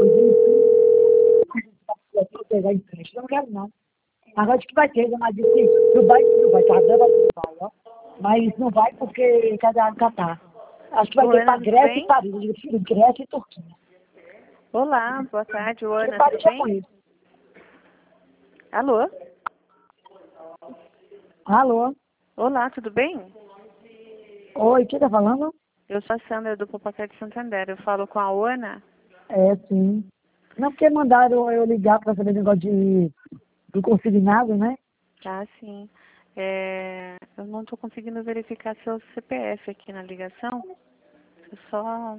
Vou pegar empréstimo. Eu não quero, não. Agora de que vai ter, mas disse, não vai, tá dando, não vai, ó. Mas não vai porque cada ano catar. Acho que vai ter para Ana, tudo Grécia e bem? Paris. Eu prefiro Grécia e Turquia. Olá, boa tarde, Porque Ana, Paris tudo já com bem? isso. Alô? Alô? Olá, tudo bem? Oi, quem tá falando? Eu sou a Sandra do Popacar de Santander. Eu falo com a Ana. É, sim. Não, porque mandaram eu ligar para saber negócio do consignado, né? Tá, sim. Eu não estou conseguindo verificar seu CPF aqui na ligação. Eu só...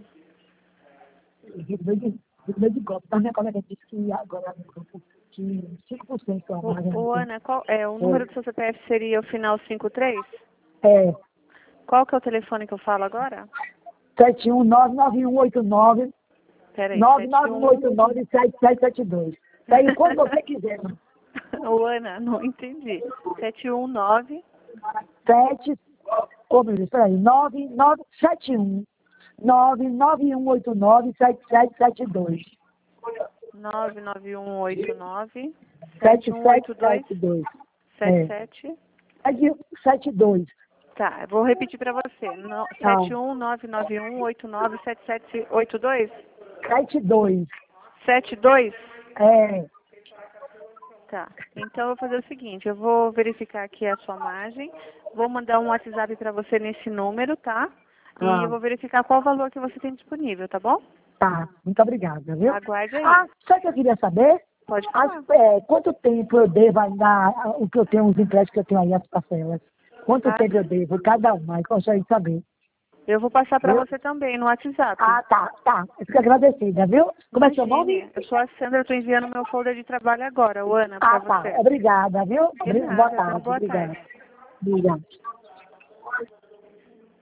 De golpe. Mas minha colega disse que agora no grupo que 5% a vaga. Ô, Ana, o número do seu CPF seria o final 53? É, Qual que é o telefone que eu falo agora? 7199189 Peraí, 71... 991897772. Tá aí quando você quiser, mano. Ô, Ana, não entendi. 719... 7, ô meu Deus, peraí, 9971 991897772. 99189 7182 7772. É. 77. 72. Tá, eu vou repetir para você. Tá. 71991897782? 72. 72? É. Tá. Então eu vou fazer o seguinte, eu vou verificar aqui a sua margem, vou mandar um WhatsApp para você nesse número, tá? E eu Ah, vou verificar qual o valor que você tem disponível, tá bom? tá. Muito obrigada, viu? Aguarde aí. Ah, sabe o que eu queria saber? Pode falar. Quanto tempo eu devo ainda, o que eu tenho, os empréstimos que eu tenho aí, as parcelas? Quanto Ah, tempo eu devo? Cada um, aí gostaria de saber. eu vou passar para Viu? você também no WhatsApp. Ah, tá, tá. Eu fico agradecida, viu? Como é seu nome? Imagine, eu sou a Sandra, eu estou enviando meu folder de trabalho agora, o Ana, para Ah, tá. você. Obrigada, viu? De Boa nada, tenha uma tarde. boa tarde. Obrigada. Obrigada.